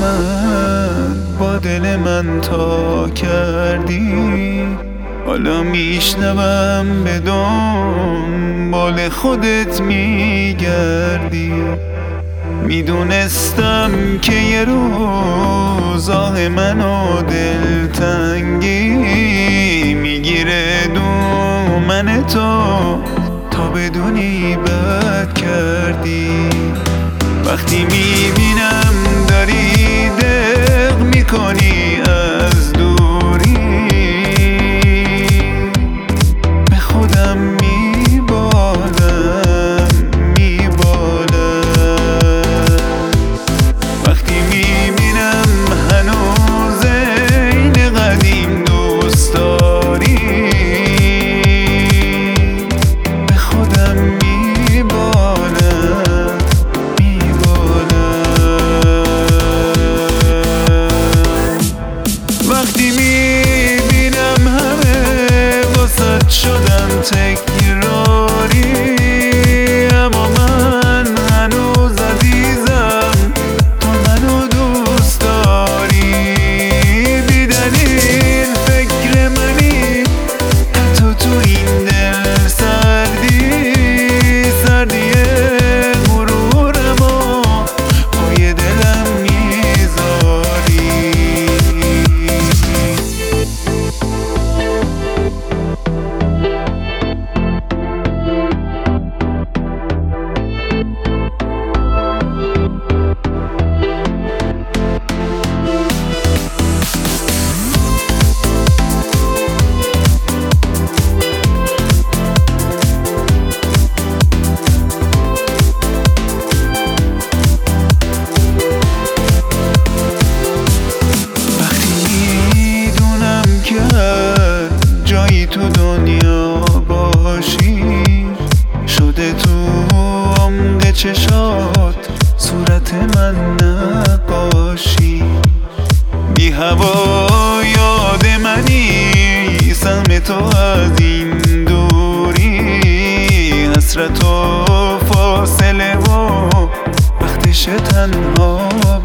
اومد با دل من تا کردی، حالا میشنوم به دنبال خودت میگردی. میدونستم که یه روز آه منو دلتنگی میگیره دومن تو تا بدونی بد کردی. وقتی میبینم داری دق میکنی از دوری، به خودم میبالم. وقتی میبینم هنوز این قدیم دوست داری، به خودم میبالم. وقتی میبینم همه واسه شدم تکراری، اما من هنوز عزیزم، تو منو دوست داری. بی دلیل فکر منی حتی تو این دل سردی غرورمو پای دلم میذاری. جایی تو دنیا باشی شده تو عمق چشات صورت من نقاشی. بی هوا یاد منی سهم تو از این دوری، حسرت و فاصله و وقتش تنها